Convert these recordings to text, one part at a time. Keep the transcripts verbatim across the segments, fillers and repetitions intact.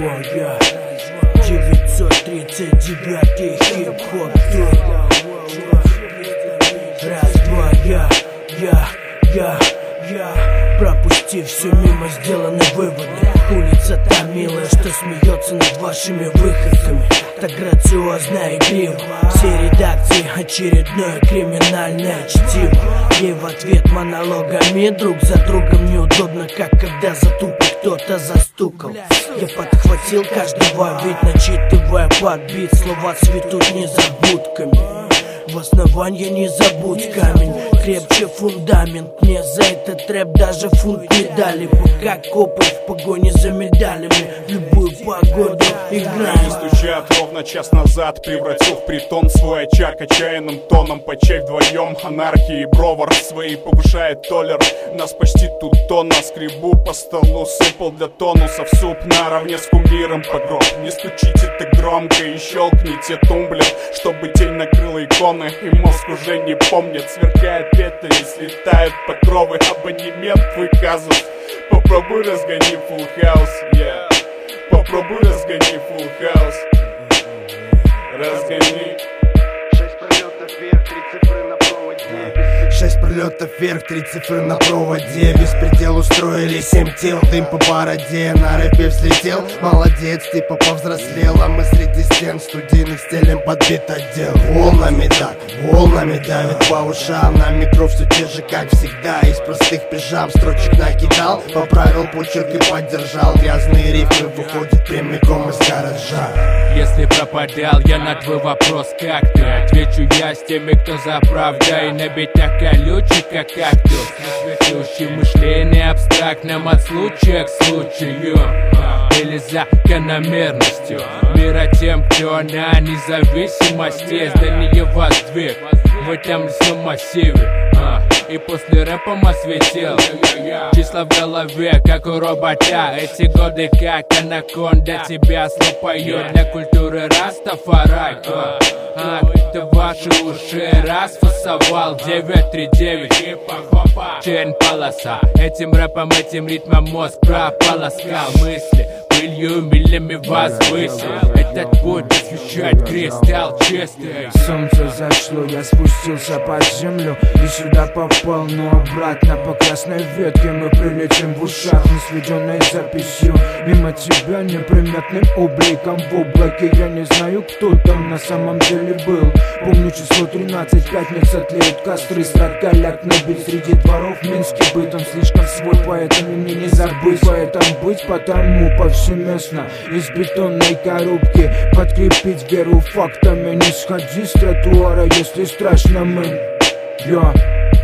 Разбоя. девятьсот тридцать девятый хип-хоп тур. Разбоя. Я, я, я. Пропустив все мимо, сделаны выводы. Улица та милая, что смеется над вашими выходками. Так грациозно и игриво. Все редакции очередное криминальное чтиво. Ей в ответ монологами друг за другом неудобно, как когда за тупик кто-то застукал. Я подхватил каждого, ведь начитывая подбит, слова цветут незабудками. В основании не забудь камень, крепче фундамент. Мне за этот рэп даже фунт не дали. Пока копы в погоне за медалями, в любую погоду играем. Стучат ровно час назад, превратил в притон свой очаг отчаянным тоном. Почай вдвоем, анархии и бровар свои повышает толер. Нас почти тут тонна, скребу по столу, сыпал для тонуса в суп наравне с кумиром по гроб. Не стучите так громко и щелкните тумблер, чтобы тень накрыла иконы, и мозг уже не помнит. Сверкает петли, слетают покровы, абонемент твой казус. Попробуй разгони фулл хаус, yeah. Попробуй разгони фулл хаус. Разгони. Шесть пролетов вверх, три цифры на проводе. Шесть пролетов вверх, три цифры на проводе. Беспредел устроили, семь тел, дым по бороде. На рэпе взлетел, молодец, типа повзрослел. А мы среди стен студийных стелем подбит отдел. Волнами так, волнами давит по ушам. На микро все те же, как всегда. Из простых пижам строчек накидал, поправил почерк и поддержал. Грязные рифмы выходят прямиком из гаража. Если пропадал я на твой вопрос, как ты? Отвечу я с теми, кто за правдой. И набить так колючий, как кактус. Несветлющее мышление абстрактным от случая к случаю, или закономерностью мира тем, кто на независимости здание воздвиг в этом лесном массиве. И после рэпом осветил числа в голове, как у робота. Эти годы, как анаконда, тебя слопают для культуры Растафарай. А, это ваши уши расфасовал девять три девять. Чернь полоса. Этим рэпом, этим ритмом мозг прополоскал. Мысли пылью милями возвысил. Этот путь освещает кристалл чистый. Солнце зашло, я спустился под землю и сюда попал, но обратно по красной ветке мы прилетим в ушах, не сведенной записью. Мимо тебя неприметным обликом в облаке. Я не знаю, кто там на самом деле был. Помню число тринадцать, пятница, тлеют костры, страдкаляк набит среди дворов. Минский быт, он слишком свой, поэтому мне не забыть. Поэтому быть, потому повсеместно из бетонной коробки подкрепить веру фактами. Не сходи с тротуара, если страшно мы. Я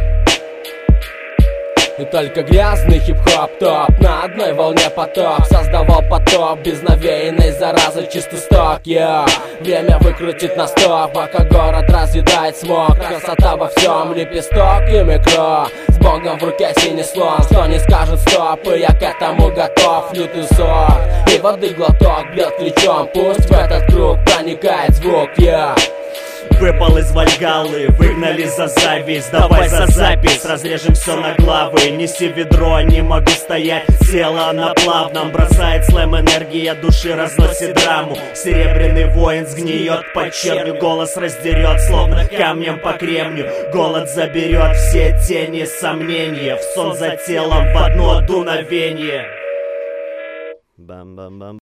И только грязный хип-хоп топ на одной волне поток создавал поток без навеянной заразы, чистый сток, yeah. Время выкрутит на стоп, пока город разъедает смог. Красота во всем, лепесток и микро. С богом в руке синий слон, что не скажет стоп, и я к этому готов. Лютый сок и воды глоток бьет ключом, пусть в этот круг проникает звук, yeah. Выпал из Вальгаллы, выгнали за зависть. Давай за запись, разрежем все на главы. Неси ведро, не могу стоять, тело на плавном. Бросает слэм, энергия души разносит драму. Серебряный воин сгниет под чернью. Голос раздерет, словно камнем по кремню. Голод заберет все тени сомнения. В сон за телом в одно дуновение. Бам-бам-бам.